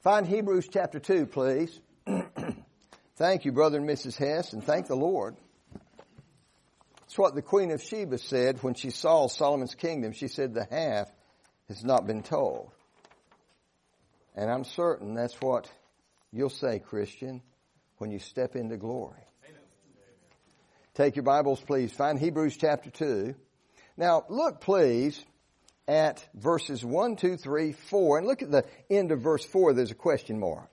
Find Hebrews chapter 2, please. Thank you, Brother and Mrs. Hess, and thank the Lord. It's what the Queen of Sheba said when she saw Solomon's kingdom. She said, the half has not been told. And I'm certain that's what you'll say, Christian, when you step into glory. Amen. Take your Bibles, please. Find Hebrews chapter 2. Now, look, please, at verses 1, 2, 3, 4. And look at the end of verse 4. There's a question mark.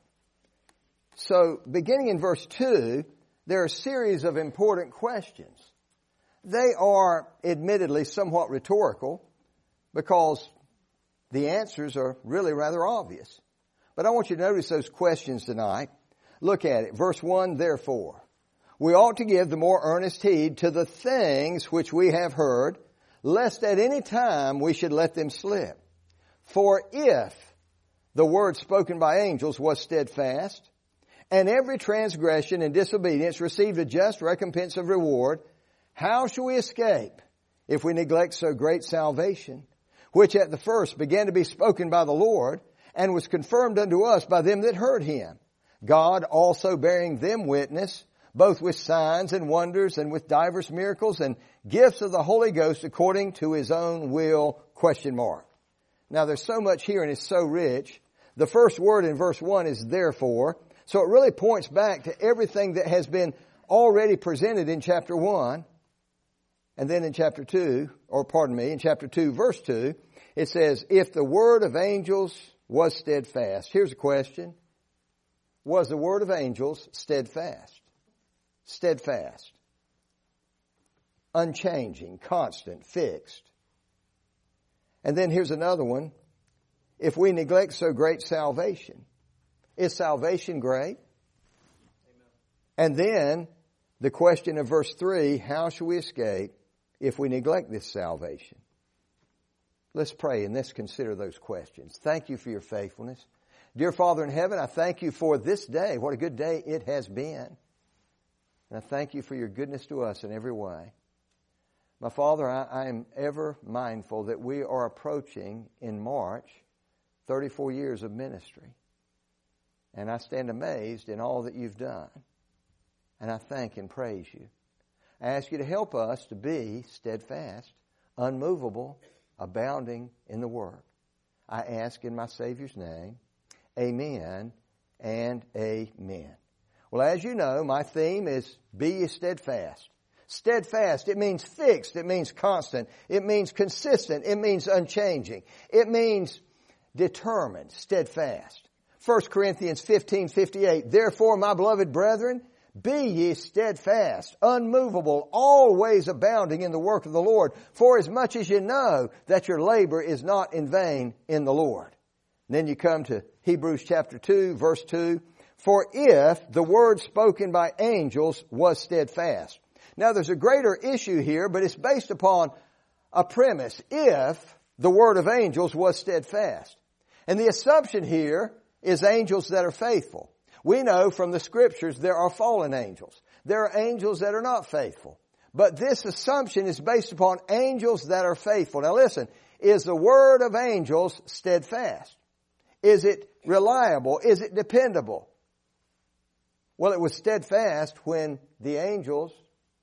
So, beginning in verse 2, there are a series of important questions. They are admittedly somewhat rhetorical because the answers are really rather obvious. But I want you to notice those questions tonight. Look at it. Verse 1, therefore, we ought to give the more earnest heed to the things which we have heard, lest at any time we should let them slip. For if the word spoken by angels was steadfast, and every transgression and disobedience received a just recompense of reward, how shall we escape if we neglect so great salvation, which at the first began to be spoken by the Lord, and was confirmed unto us by them that heard him, God also bearing them witness, both with signs and wonders and with divers miracles and gifts of the Holy Ghost according to his own will, ? Now there's so much here and it's so rich. The first word in verse 1 is therefore. So it really points back to everything that has been already presented in chapter 1. And then in chapter 2, in chapter 2 verse 2, it says, if the word of angels was steadfast. Here's a question. Was the word of angels steadfast? Steadfast. Unchanging, constant, fixed. And then here's another one. If we neglect so great salvation. Is salvation great? Amen. And then the question of verse 3, how shall we escape if we neglect this salvation? Let's pray and let's consider those questions. Thank you for your faithfulness. Dear Father in heaven, I thank you for this day. What a good day it has been. And I thank you for your goodness to us in every way. My Father, I am ever mindful that we are approaching in March 34 years of ministry. And I stand amazed in all that you've done. And I thank and praise you. I ask you to help us to be steadfast, unmovable, abounding in the Word. I ask in my Savior's name, amen and amen. Well, as you know, my theme is be ye steadfast. Steadfast, it means fixed, it means constant, it means consistent, it means unchanging, it means determined, steadfast. 1 Corinthians 15:58, therefore, my beloved brethren, be ye steadfast, unmovable, always abounding in the work of the Lord, for as much as you know that your labor is not in vain in the Lord. And then you come to Hebrews chapter 2, verse 2, for if the word spoken by angels was steadfast. Now there's a greater issue here, but it's based upon a premise. If the word of angels was steadfast. And the assumption here is angels that are faithful. We know from the Scriptures there are fallen angels. There are angels that are not faithful. But this assumption is based upon angels that are faithful. Now listen, is the word of angels steadfast? Is it reliable? Is it dependable? Well, it was steadfast when the angel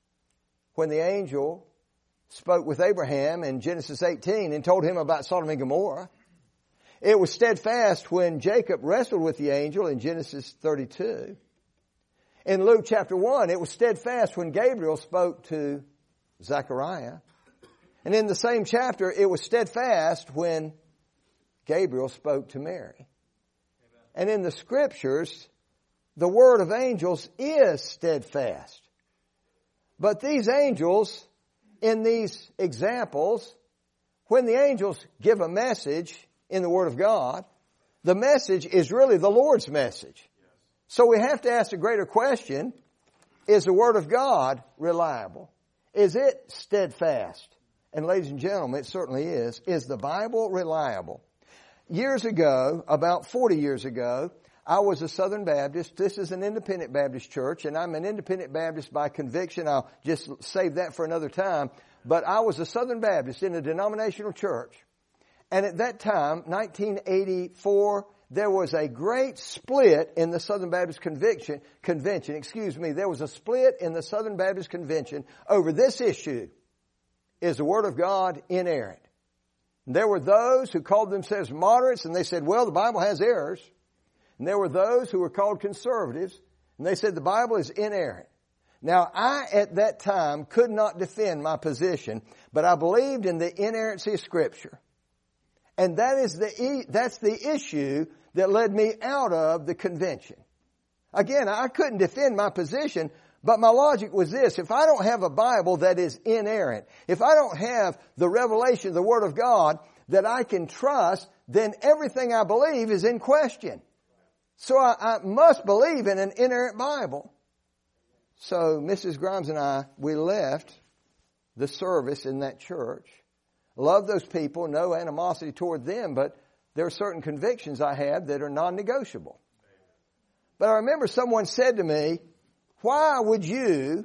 spoke with Abraham in Genesis 18 and told him about Sodom and Gomorrah. It was steadfast when Jacob wrestled with the angel in Genesis 32. In Luke chapter 1, it was steadfast when Gabriel spoke to Zechariah. And in the same chapter, it was steadfast when Gabriel spoke to Mary. Amen. And in the Scriptures, the word of angels is steadfast. But these angels, in these examples, when the angels give a message in the Word of God, the message is really the Lord's message. Yes. So we have to ask a greater question, is the Word of God reliable? Is it steadfast? And ladies and gentlemen, it certainly is. Is the Bible reliable? Years ago, about 40 years ago, I was a Southern Baptist. This is an independent Baptist church, and I'm an independent Baptist by conviction. I'll just save that for another time. But I was a Southern Baptist in a denominational church. And at that time, 1984, there was a great split in the Southern Baptist Convention. There was a split in the Southern Baptist Convention over this issue. Is the Word of God inerrant? And there were those who called themselves moderates, and they said, well, the Bible has errors. And there were those who were called conservatives, and they said the Bible is inerrant. Now, I, at that time, could not defend my position, but I believed in the inerrancy of Scripture. And that's the issue that led me out of the convention. Again, I couldn't defend my position, but my logic was this: if I don't have a Bible that is inerrant, if I don't have the revelation of the Word of God that I can trust, then everything I believe is in question. So I must believe in an inerrant Bible. So Mrs. Grimes and I, we left the service in that church. Love those people, no animosity toward them, but there are certain convictions I have that are non-negotiable. But I remember someone said to me, why would you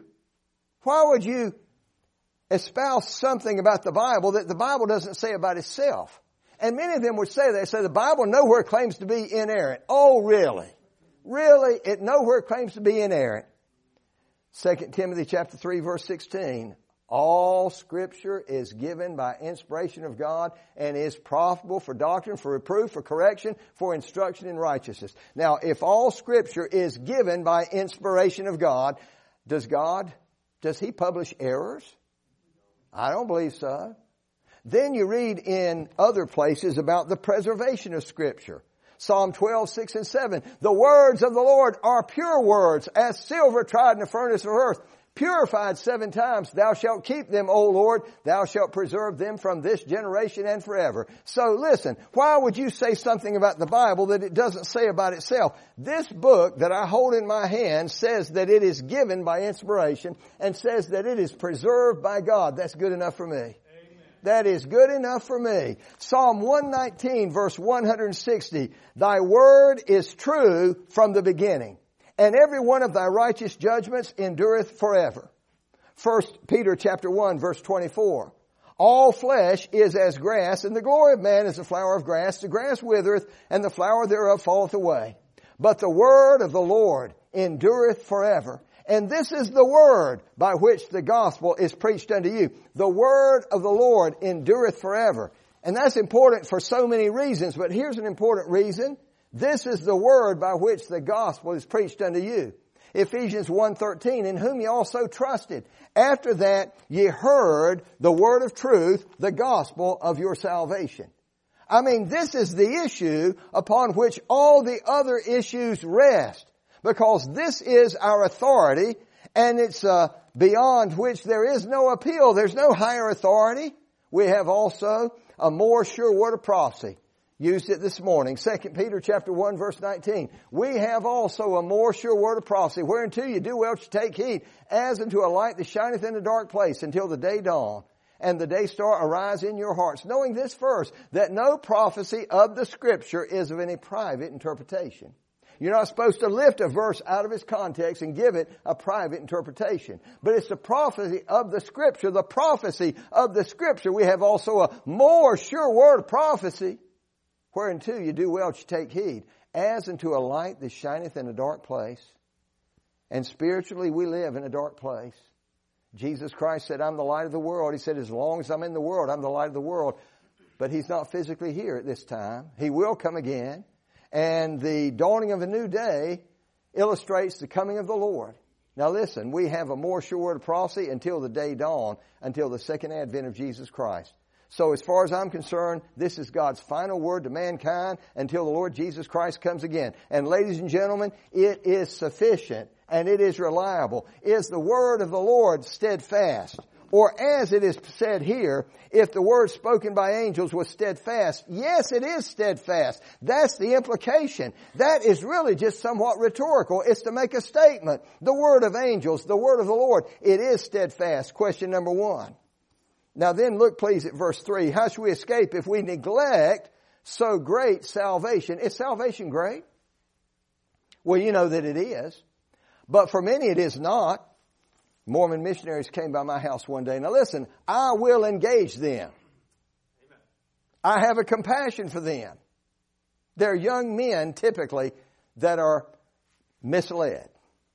espouse something about the Bible that the Bible doesn't say about itself? And many of them would say that. They say the Bible nowhere claims to be inerrant. Oh, really? Really? It nowhere claims to be inerrant. 2 Timothy chapter 3 verse 16. All Scripture is given by inspiration of God and is profitable for doctrine, for reproof, for correction, for instruction in righteousness. Now, if all Scripture is given by inspiration of God, does He publish errors? I don't believe so. Then you read in other places about the preservation of Scripture. Psalm 12, 6 and 7. The words of the Lord are pure words, as silver tried in the furnace of earth, purified 7 times. Thou shalt keep them, O Lord. Thou shalt preserve them from this generation and forever. So listen, why would you say something about the Bible that it doesn't say about itself? This book that I hold in my hand says that it is given by inspiration and says that it is preserved by God. That's good enough for me. That is good enough for me. Psalm 119 verse 160. Thy word is true from the beginning, and every one of thy righteous judgments endureth forever. 1 Peter chapter 1 verse 24. All flesh is as grass, and the glory of man is the flower of grass. The grass withereth, and the flower thereof falleth away. But the word of the Lord endureth forever. And this is the word by which the gospel is preached unto you. The word of the Lord endureth forever. And that's important for so many reasons, but here's an important reason. This is the word by which the gospel is preached unto you. Ephesians 1:13, in whom ye also trusted. After that ye heard the word of truth, the gospel of your salvation. I mean, this is the issue upon which all the other issues rest. Because this is our authority, and it's beyond which there is no appeal. There's no higher authority. We have also a more sure word of prophecy. Used it this morning. 2 Peter chapter 1 verse 19. We have also a more sure word of prophecy, whereunto you do well to take heed, as unto a light that shineth in a dark place until the day dawn, and the day star arise in your hearts. Knowing this first, that no prophecy of the Scripture is of any private interpretation. You're not supposed to lift a verse out of its context and give it a private interpretation. But it's the prophecy of the Scripture. The prophecy of the Scripture. We have also a more sure word of prophecy, whereunto you do well to take heed, as unto a light that shineth in a dark place. And spiritually we live in a dark place. Jesus Christ said, I'm the light of the world. He said, as long as I'm in the world, I'm the light of the world. But He's not physically here at this time. He will come again. And the dawning of a new day illustrates the coming of the Lord. Now listen, we have a more sure word of prophecy until the day dawn, until the second advent of Jesus Christ. So as far as I'm concerned, this is God's final word to mankind until the Lord Jesus Christ comes again. And ladies and gentlemen, it is sufficient and it is reliable. Is the word of the Lord steadfast? Or as it is said here, if the word spoken by angels was steadfast, yes, it is steadfast. That's the implication. That is really just somewhat rhetorical. It's to make a statement. The word of angels, the word of the Lord, it is steadfast. Question number 1. Now then look please at verse 3. How shall we escape if we neglect so great salvation? Is salvation great? Well, you know that it is. But for many it is not. Mormon missionaries came by my house one day. Now listen, I will engage them. Amen. I have a compassion for them. They're young men, typically, that are misled.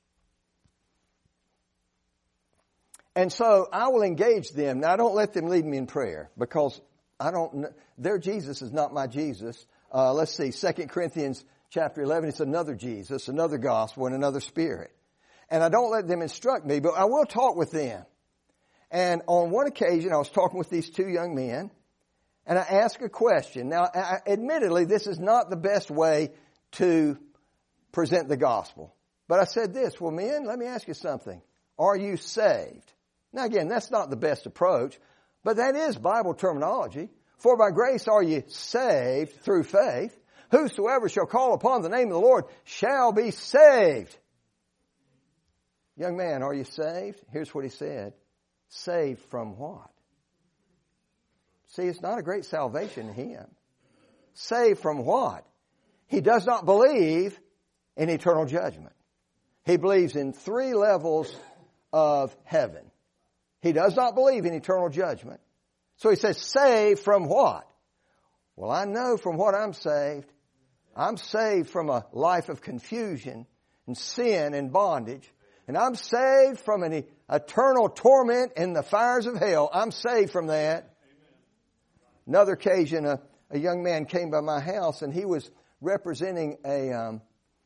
And so I will engage them. Now, I don't let them lead me in prayer because their Jesus is not my Jesus. Let's see, 2 Corinthians chapter 11, it's another Jesus, another gospel, and another spirit. And I don't let them instruct me, but I will talk with them. And on one occasion, I was talking with these two young men, and I asked a question. Now, admittedly, this is not the best way to present the gospel. But I said this, well, men, let me ask you something. Are you saved? Now, again, that's not the best approach, but that is Bible terminology. For by grace are you saved through faith. Whosoever shall call upon the name of the Lord shall be saved. Young man, are you saved? Here's what he said. Saved from what? See, it's not a great salvation in him. Saved from what? He does not believe in eternal judgment. He believes in 3 levels of heaven. He does not believe in eternal judgment. So he says, saved from what? Well, I know from what I'm saved. I'm saved from a life of confusion and sin and bondage. And I'm saved from an eternal torment in the fires of hell. I'm saved from that. Another occasion, a young man came by my house and he was representing an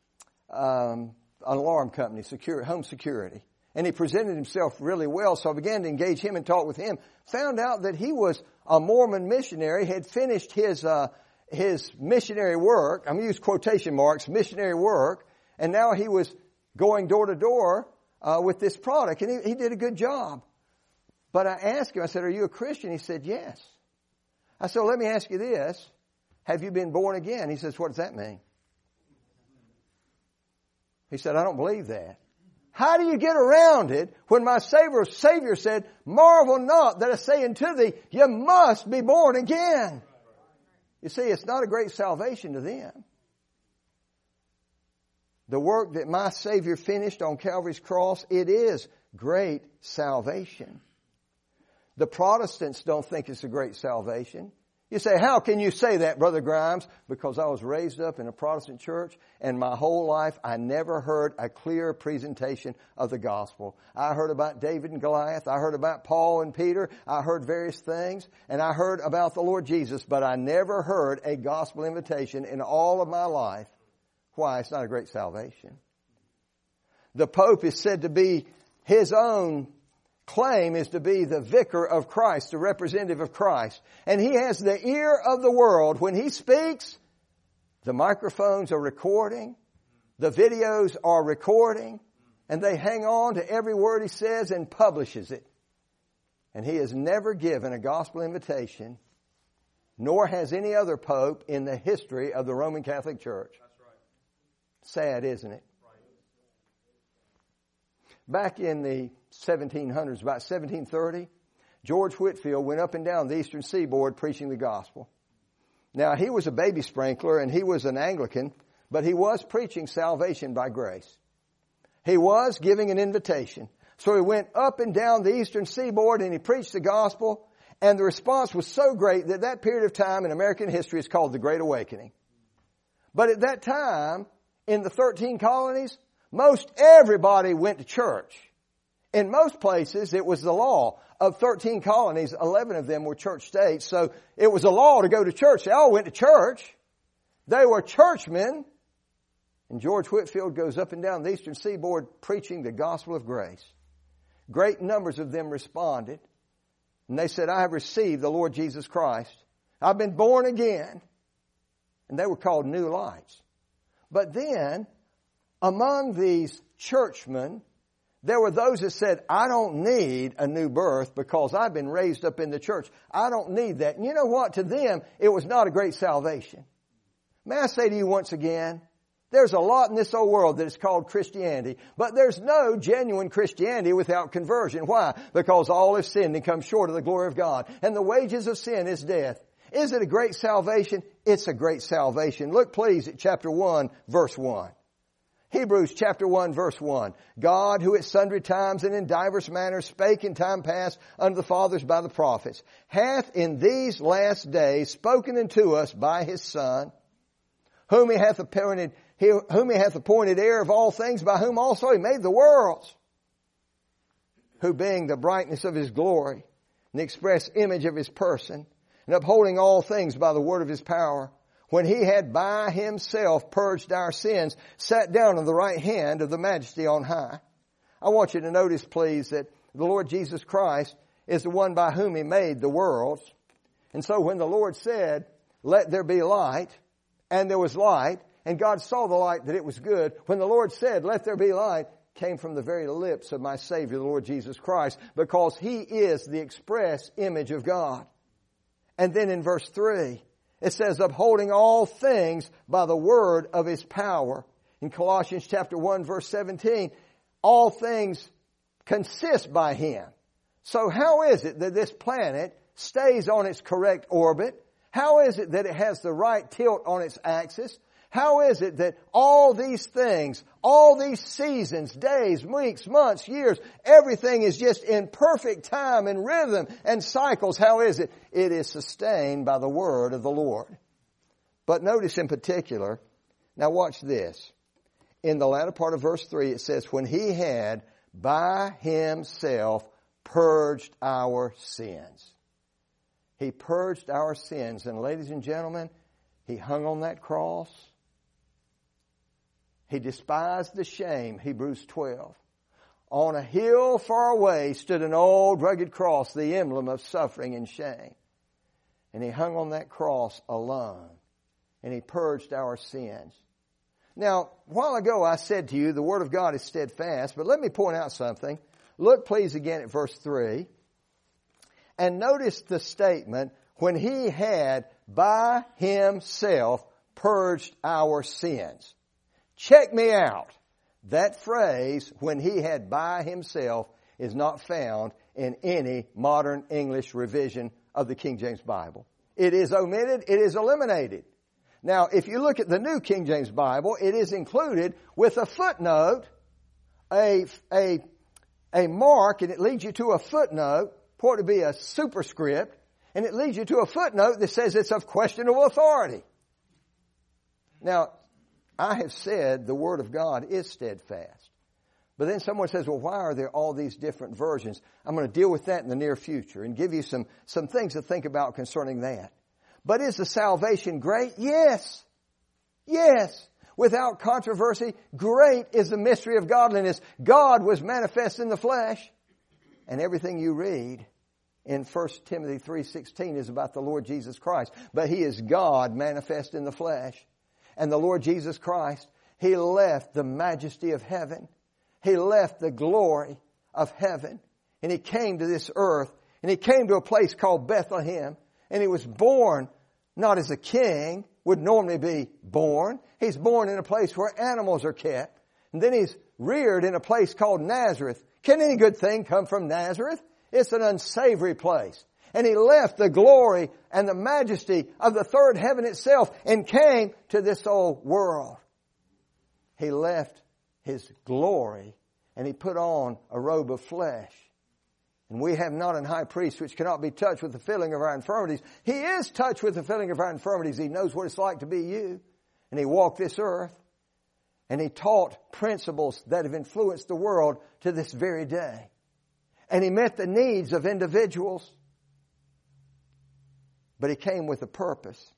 alarm company, home security. And he presented himself really well, so I began to engage him and talk with him. Found out that he was a Mormon missionary, had finished his missionary work. I'm going to use quotation marks, missionary work. And now he was going door to door with this product. And he did a good job. But I asked him, I said, are you a Christian? He said, yes. I said, well, let me ask you this. Have you been born again? He says, what does that mean? He said, I don't believe that. How do you get around it when my Savior said, marvel not that I say unto thee, you must be born again. You see, it's not a great salvation to them. The work that my Savior finished on Calvary's cross, it is great salvation. The Protestants don't think it's a great salvation. You say, how can you say that, Brother Grimes? Because I was raised up in a Protestant church, and my whole life I never heard a clear presentation of the gospel. I heard about David and Goliath. I heard about Paul and Peter. I heard various things, and I heard about the Lord Jesus, but I never heard a gospel invitation in all of my life. Why? It's not a great salvation. The Pope is said to be his own claim is to be the vicar of Christ, the representative of Christ. And he has the ear of the world. When he speaks, the microphones are recording, the videos are recording, and they hang on to every word he says and publishes it. And he has never given a gospel invitation, nor has any other pope in the history of the Roman Catholic Church. That's right. Sad, isn't it? Back in the 1700s, about 1730, George Whitefield went up and down the eastern seaboard preaching the gospel. Now, he was a baby sprinkler and he was an Anglican, but he was preaching salvation by grace. He was giving an invitation. So he went up and down the eastern seaboard and he preached the gospel, and the response was so great that that period of time in American history is called the Great Awakening. But at that time, in the 13 colonies, most everybody went to church. In most places, it was the law. Of 13 colonies, 11 of them were church states. So it was a law to go to church. They all went to church. They were churchmen. And George Whitefield goes up and down the eastern seaboard preaching the gospel of grace. Great numbers of them responded. And they said, I have received the Lord Jesus Christ. I've been born again. And they were called New Lights. But then, among these churchmen, there were those that said, I don't need a new birth because I've been raised up in the church. I don't need that. And you know what? To them, it was not a great salvation. May I say to you once again, there's a lot in this old world that is called Christianity, but there's no genuine Christianity without conversion. Why? Because all have sinned and come short of the glory of God. And the wages of sin is death. Is it a great salvation? It's a great salvation. Look please at chapter 1, verse 1. Hebrews chapter 1 verse 1. God, who at sundry times and in divers manners spake in time past unto the fathers by the prophets, hath in these last days spoken unto us by His Son, whom He hath appointed heir of all things, by whom also He made the worlds, who being the brightness of His glory, and the express image of His person, and upholding all things by the word of His power, when He had by Himself purged our sins, sat down on the right hand of the Majesty on high. I want you to notice, please, that the Lord Jesus Christ is the one by whom He made the worlds. And so when the Lord said, "Let there be light," and there was light, and God saw the light that it was good, when the Lord said, "Let there be light," came from the very lips of my Savior, the Lord Jesus Christ, because He is the express image of God. And then in verse 3, it says, upholding all things by the word of His power. In Colossians chapter 1 verse 17, all things consist by Him. So how is it that this planet stays on its correct orbit? How is it that it has the right tilt on its axis? How is it that all these things, all these seasons, days, weeks, months, years, everything is just in perfect time and rhythm and cycles? How is it? It is sustained by the word of the Lord. But notice in particular, now watch this. In the latter part of verse 3 it says, when He had by Himself purged our sins. He purged our sins. And ladies and gentlemen, He hung on that cross. He despised the shame, Hebrews 12. On a hill far away stood an old rugged cross, the emblem of suffering and shame. And He hung on that cross alone. And He purged our sins. Now, a while ago I said to you the Word of God is steadfast, but let me point out something. Look please again at verse 3. And notice the statement, when He had by Himself purged our sins. Check me out. That phrase, when He had by Himself, is not found in any modern English revision of the King James Bible. It is omitted. It is eliminated. Now, if you look at the New King James Bible, it is included with a footnote, a mark, and it leads you to a footnote, for it to be a superscript, and it leads you to a footnote that says it's of questionable authority. Now, I have said the Word of God is steadfast. But then someone says, well, why are there all these different versions? I'm going to deal with that in the near future and give you some things to think about concerning that. But is the salvation great? Yes. Yes. Without controversy, great is the mystery of godliness. God was manifest in the flesh. And everything you read in 1 Timothy 3:16 is about the Lord Jesus Christ. But He is God manifest in the flesh. And the Lord Jesus Christ, He left the majesty of heaven. He left the glory of heaven. And He came to this earth. And He came to a place called Bethlehem. And He was born not as a king would normally be born. He's born in a place where animals are kept. And then He's reared in a place called Nazareth. Can any good thing come from Nazareth? It's an unsavory place. And He left the glory and the majesty of the third heaven itself and came to this old world. He left His glory and He put on a robe of flesh. And we have not an high priest which cannot be touched with the feeling of our infirmities. He is touched with the feeling of our infirmities. He knows what it's like to be you. And He walked this earth. And He taught principles that have influenced the world to this very day. And He met the needs of individuals. But He came with a purpose.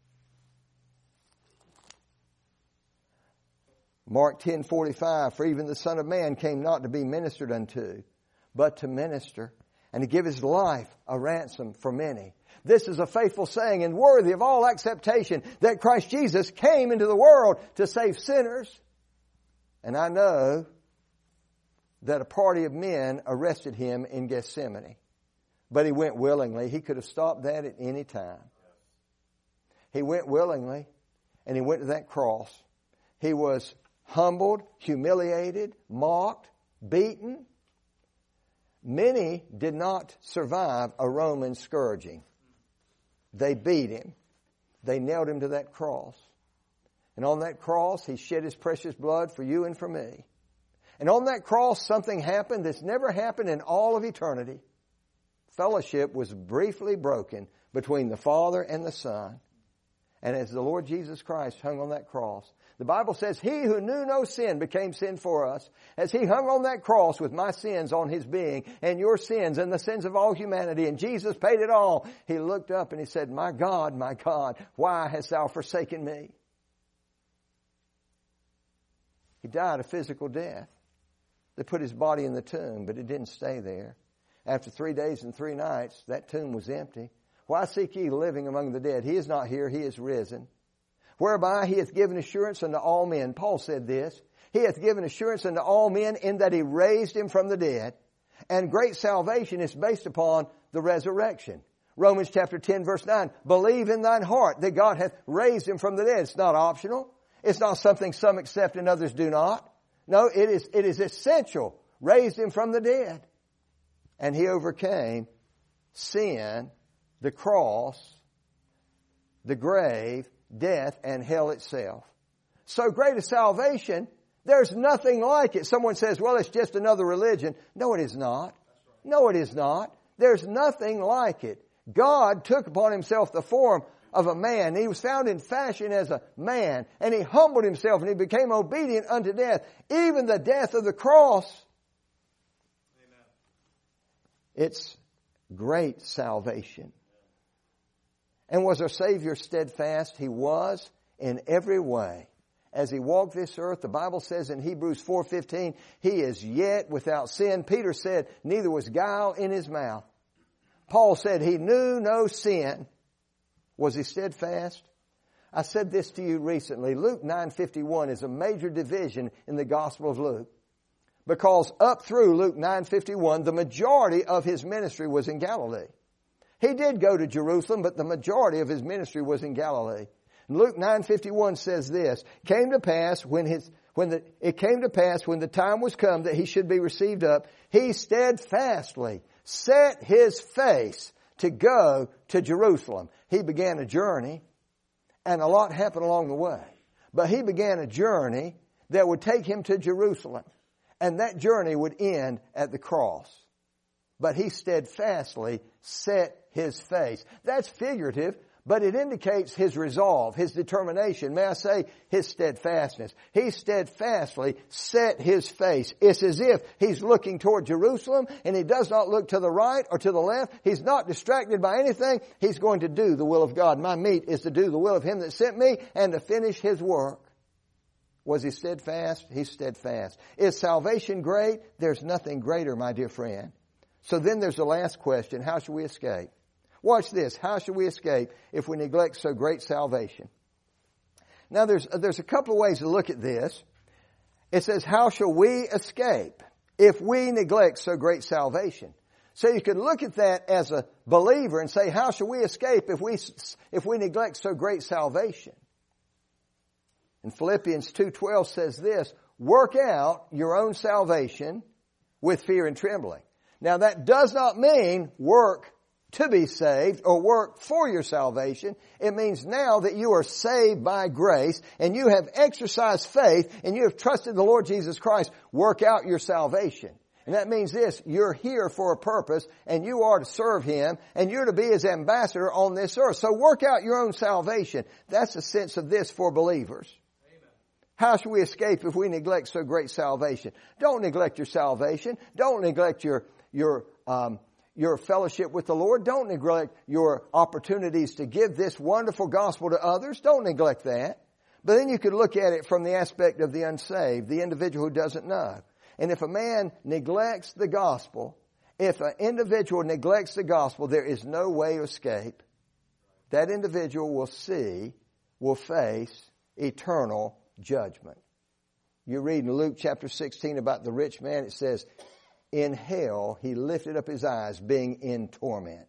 Mark 10:45, for even the Son of Man came not to be ministered unto, but to minister, and to give His life a ransom for many. This is a faithful saying and worthy of all acceptation, that Christ Jesus came into the world to save sinners. And I know that a party of men arrested Him in Gethsemane. But He went willingly. He could have stopped that at any time. He went willingly, and He went to that cross. He was humbled, humiliated, mocked, beaten. Many did not survive a Roman scourging. They beat Him. They nailed Him to that cross. And on that cross, He shed His precious blood for you and for me. And on that cross, something happened that's never happened in all of eternity. Fellowship was briefly broken between the Father and the Son. And as the Lord Jesus Christ hung on that cross, the Bible says, He who knew no sin became sin for us. As He hung on that cross with my sins on His being and your sins and the sins of all humanity, and Jesus paid it all, He looked up and He said, my God, why hast thou forsaken me? He died a physical death. They put His body in the tomb, but it didn't stay there. After 3 days and 3 nights, that tomb was empty. Why seek ye the living among the dead? He is not here, He is risen. Whereby He hath given assurance unto all men. Paul said this. He hath given assurance unto all men in that He raised Him from the dead. And great salvation is based upon the resurrection. Romans chapter 10 verse 9. Believe in thine heart that God hath raised Him from the dead. It's not optional. It's not something some accept and others do not. No, it is essential. Raised Him from the dead. And He overcame sin, the cross, the grave, death, and hell itself. So great a salvation, there's nothing like it. Someone says, well, it's just another religion. No, it is not. No, it is not. There's nothing like it. God took upon Himself the form of a man. He was found in fashion as a man, and He humbled Himself, and He became obedient unto death, even the death of the cross. Amen. It's great salvation. And was our Savior steadfast? He was in every way. As He walked this earth, the Bible says in Hebrews 4:15, He is yet without sin. Peter said, neither was guile in His mouth. Paul said He knew no sin. Was He steadfast? I said this to you recently. Luke 9:51 is a major division in the Gospel of Luke. Because up through Luke 9:51, the majority of His ministry was in Galilee. He did go to Jerusalem, but the majority of His ministry was in Galilee. And Luke 9:51 says this, it came to pass when the time was come that He should be received up, He steadfastly set His face to go to Jerusalem. He began a journey, and a lot happened along the way. But He began a journey that would take Him to Jerusalem, and that journey would end at the cross. But He steadfastly set His face. That's figurative, but it indicates His resolve, His determination. May I say, His steadfastness. He steadfastly set His face. It's as if He's looking toward Jerusalem, and He does not look to the right or to the left. He's not distracted by anything. He's going to do the will of God. My meat is to do the will of Him that sent me and to finish His work. Was He steadfast? He's steadfast. Is salvation great? There's nothing greater, my dear friend. So then there's the last question. How shall we escape? Watch this. How shall we escape if we neglect so great salvation? Now there's a couple of ways to look at this. It says, how shall we escape if we neglect so great salvation? So you can look at that as a believer and say, how shall we escape if we neglect so great salvation? And Philippians 2:12 says this, work out your own salvation with fear and trembling. Now that does not mean work to be saved or work for your salvation. It means now that you are saved by grace and you have exercised faith and you have trusted the Lord Jesus Christ, work out your salvation. And that means this, you're here for a purpose and you are to serve Him and you're to be His ambassador on this earth. So work out your own salvation. That's the sense of this for believers. Amen. How shall we escape if we neglect so great salvation? Don't neglect your salvation. Don't neglect your fellowship with the Lord. Don't neglect your opportunities to give this wonderful gospel to others. Don't neglect that. But then you could look at it from the aspect of the unsaved, the individual who doesn't know. And if a man neglects the gospel, if an individual neglects the gospel, there is no way of escape. That individual will face eternal judgment. You read in Luke chapter 16 about the rich man, it says, in hell, he lifted up his eyes, being in torment.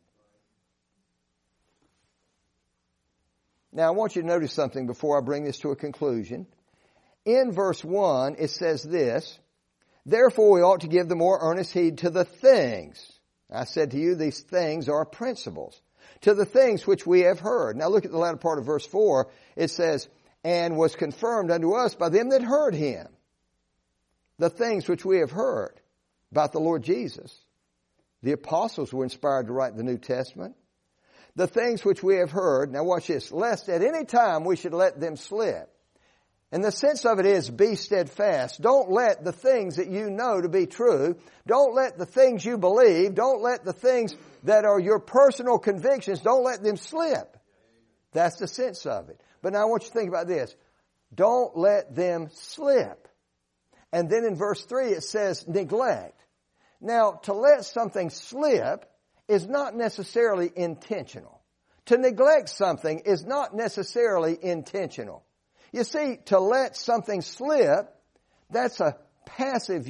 Now, I want you to notice something before I bring this to a conclusion. In verse 1, it says this, therefore we ought to give the more earnest heed to the things. I said to you, these things are principles. To the things which we have heard. Now look at the latter part of verse 4. It says, and was confirmed unto us by them that heard Him. The things which we have heard about the Lord Jesus. The apostles were inspired to write the New Testament. the things which we have heard, now watch this, lest at any time we should let them slip. And the sense of it is, be steadfast. Don't let the things that you know to be true, don't let the things you believe, don't let the things that are your personal convictions, don't let them slip. That's the sense of it. But now I want you to think about this. Don't let them slip. And then in verse 3 it says neglect. Now, to let something slip is not necessarily intentional. To neglect something is not necessarily intentional. You see, to let something slip, that's a passive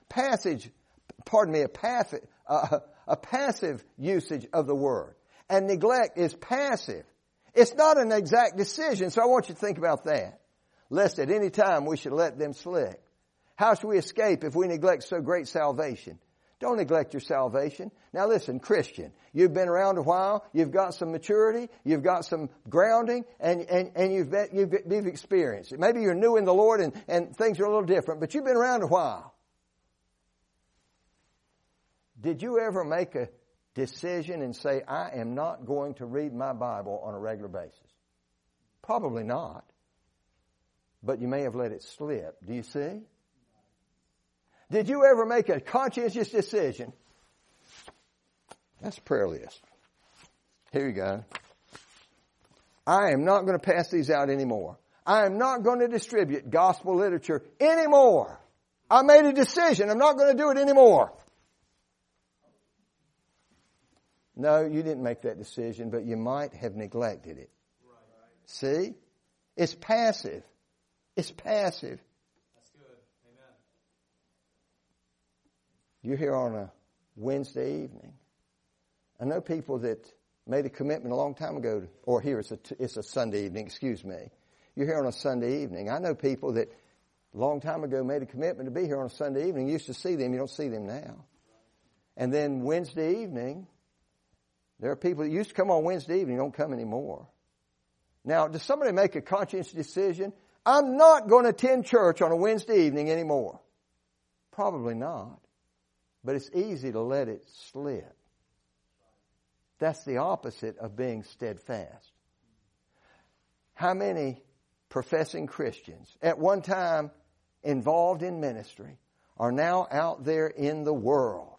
usage of the word. And neglect is passive. It's not an exact decision, so I want you to think about that. Lest at any time we should let them slip. How shall we escape if we neglect so great salvation? Don't neglect your salvation. Now listen, Christian, you've been around a while, you've got some maturity, you've got some grounding, and you've experienced it. Maybe you're new in the Lord and things are a little different, but you've been around a while. Did you ever make a decision and say, I am not going to read my Bible on a regular basis? Probably not. But you may have let it slip. Do you see? Did you ever make a conscientious decision? That's a prayer list. Here you go. I am not going to pass these out anymore. I am not going to distribute gospel literature anymore. I made a decision. I'm not going to do it anymore. No, you didn't make that decision, but you might have neglected it. See? It's passive. It's passive. You're here on a Wednesday evening. I know people that made a commitment a long time ago, or here it's a Sunday evening, excuse me. You're here on a Sunday evening. I know people that a long time ago made a commitment to be here on a Sunday evening. You used to see them, you don't see them now. And then Wednesday evening, there are people that used to come on Wednesday evening, don't come anymore. Now, does somebody make a conscious decision? I'm not going to attend church on a Wednesday evening anymore. Probably not. But it's easy to let it slip. That's the opposite of being steadfast. How many professing Christians at one time involved in ministry are now out there in the world?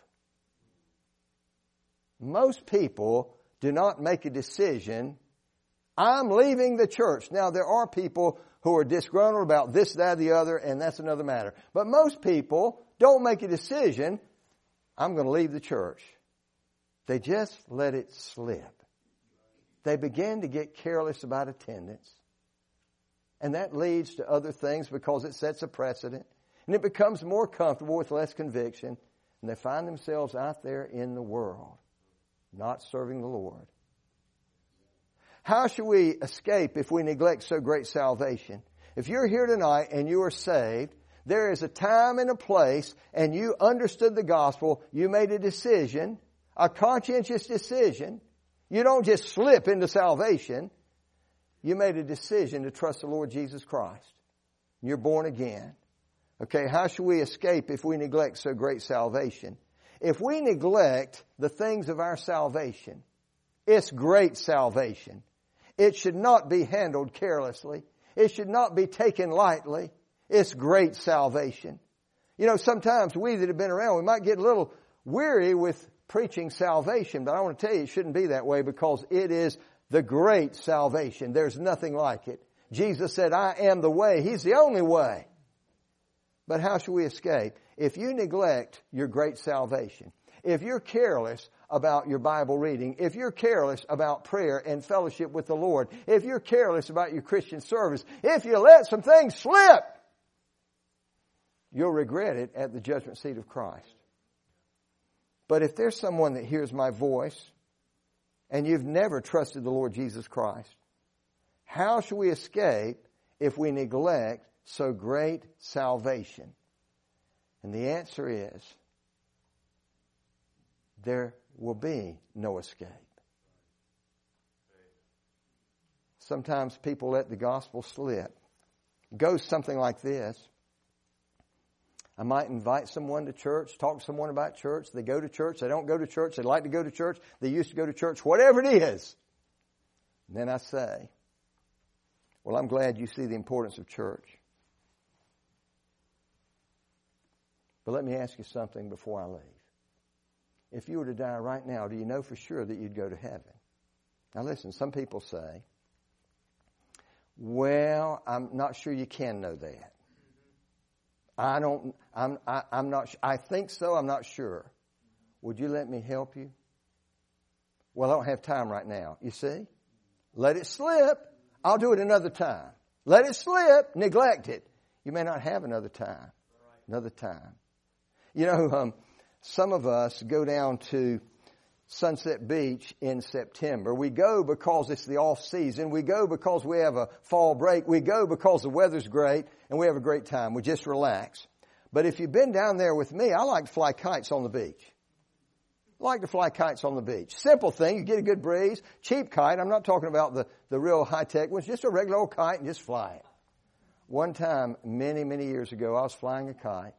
Most people do not make a decision, I'm leaving the church. Now, there are people who are disgruntled about this, that, the other, and that's another matter. But most people don't make a decision, I'm going to leave the church. They just let it slip. They begin to get careless about attendance. And that leads to other things because it sets a precedent. And it becomes more comfortable with less conviction. And they find themselves out there in the world, not serving the Lord. How shall we escape if we neglect so great salvation? If you're here tonight and you are saved, there is a time and a place, and you understood the gospel, you made a decision, a conscientious decision. You don't just slip into salvation. You made a decision to trust the Lord Jesus Christ. You're born again. Okay, how shall we escape if we neglect so great salvation? If we neglect the things of our salvation, it's great salvation. It should not be handled carelessly. It should not be taken lightly. It's great salvation. You know, sometimes we that have been around, we might get a little weary with preaching salvation, but I want to tell you it shouldn't be that way because it is the great salvation. There's nothing like it. Jesus said, I am the way. He's the only way. But how shall we escape? If you neglect your great salvation, if you're careless about your Bible reading, if you're careless about prayer and fellowship with the Lord, if you're careless about your Christian service, if you let some things slip, you'll regret it at the judgment seat of Christ. But if there's someone that hears my voice and you've never trusted the Lord Jesus Christ, how shall we escape if we neglect so great salvation? And the answer is, there will be no escape. Sometimes people let the gospel slip. It goes something like this. I might invite someone to church, talk to someone about church. They go to church. They don't go to church. They like to go to church. They used to go to church. Whatever it is. And then I say, well, I'm glad you see the importance of church. But let me ask you something before I leave. If you were to die right now, do you know for sure that you'd go to heaven? Now listen, some people say, well, I'm not sure you can know that. I'm not, I think so, I'm not sure. Would you let me help you? Well, I don't have time right now. You see? Let it slip. I'll do it another time. Let it slip. Neglect it. You may not have another time. Another time. You know, some of us go down to Sunset Beach in September. We go because it's the off season. We go because we have a fall break. We go because the weather's great and we have a great time. We just relax. But if you've been down there with me, I like to fly kites on the beach. I like to fly kites on the beach. Simple thing. You get a good breeze. Cheap kite. I'm not talking about the real high-tech ones. Just a regular old kite and just fly it. One time, many, many years ago, I was flying a kite.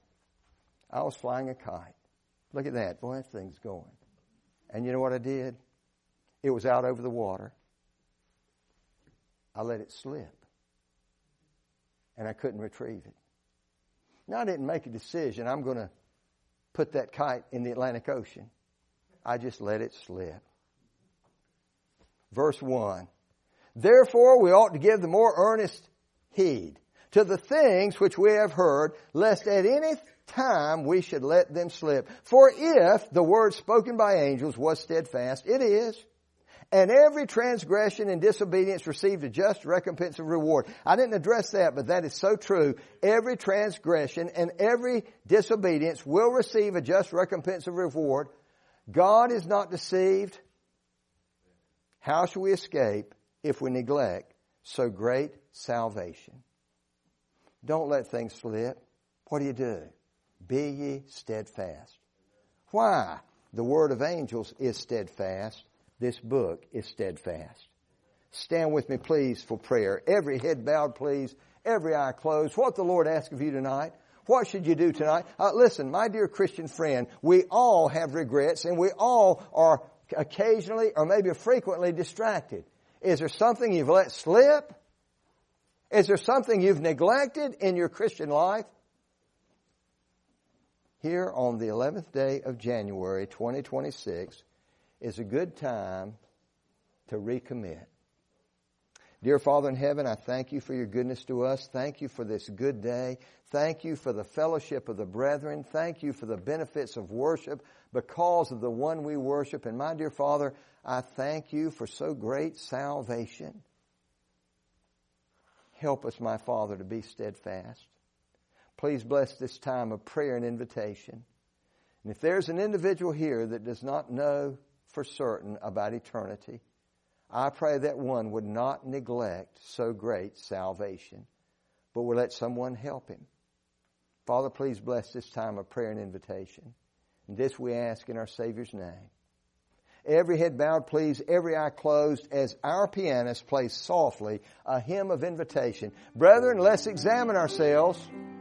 Look at that. Boy, that thing's going. And you know what I did? It was out over the water. I let it slip. And I couldn't retrieve it. Now, I didn't make a decision. I'm going to put that kite in the Atlantic Ocean. I just let it slip. Verse 1. Therefore, we ought to give the more earnest heed to the things which we have heard, lest at any time we should let them slip. For if the word spoken by angels was steadfast, it is, and every transgression and disobedience received a just recompense of reward. I didn't address that, but that is so true. Every transgression and every disobedience will receive a just recompense of reward. God is not deceived. How shall we escape if we neglect so great salvation? Don't let things slip. What do? Be ye steadfast. Why? The word of angels is steadfast. This book is steadfast. Stand with me, please, for prayer. Every head bowed, please. Every eye closed. What the Lord asks of you tonight? What should you do tonight? Listen, my dear Christian friend, we all have regrets and we all are occasionally or maybe frequently distracted. Is there something you've let slip? Is there something you've neglected in your Christian life? Here on the 11th day of January 2026 is a good time to recommit. Dear Father in heaven, I thank you for your goodness to us. Thank you for this good day. Thank you for the fellowship of the brethren. Thank you for the benefits of worship because of the one we worship. And my dear Father, I thank you for so great salvation. Help us, my Father, to be steadfast. Please bless this time of prayer and invitation. And if there's an individual here that does not know for certain about eternity, I pray that one would not neglect so great salvation, but will let someone help him. Father, please bless this time of prayer and invitation. And this we ask in our Savior's name. Every head bowed, please, every eye closed as our pianist plays softly a hymn of invitation. Brethren, let's examine ourselves.